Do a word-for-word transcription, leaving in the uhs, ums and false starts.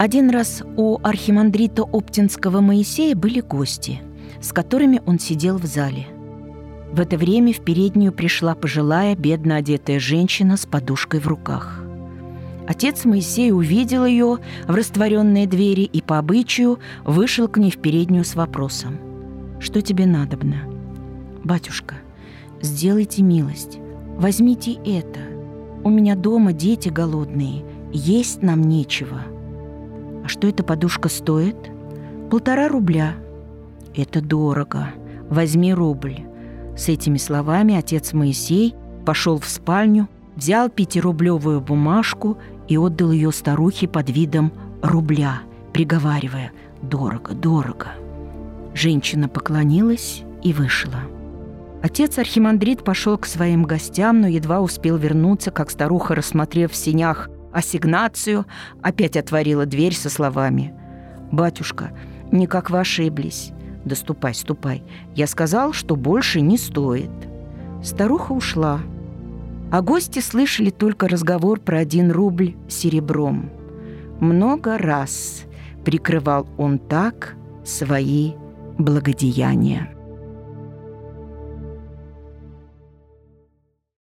Один раз у архимандрита Оптинского Моисея были гости, с которыми он сидел в зале. В это время в переднюю пришла пожилая, бедно одетая женщина с подушкой в руках. Отец Моисей увидел ее в растворенные двери и по обычаю вышел к ней в переднюю с вопросом: «Что тебе надобно?» «Батюшка, сделайте милость, возьмите это. У меня дома дети голодные, есть нам нечего». «А что эта подушка стоит?» «Полтора рубля». «Это дорого. Возьми рубль». С этими словами отец Моисей пошел в спальню, взял пятирублевую бумажку и отдал ее старухе под видом рубля, приговаривая: «Дорого, дорого». Женщина поклонилась и вышла. Отец архимандрит пошел к своим гостям, но едва успел вернуться, как старуха, рассмотрев в сенях ассигнацию, опять отворила дверь со словами: «Батюшка, никак вы ошиблись. Да ступай, ступай. Я сказал, что больше не стоит». Старуха ушла, а гости слышали только разговор про один рубль серебром. Много раз прикрывал он так свои благодеяния.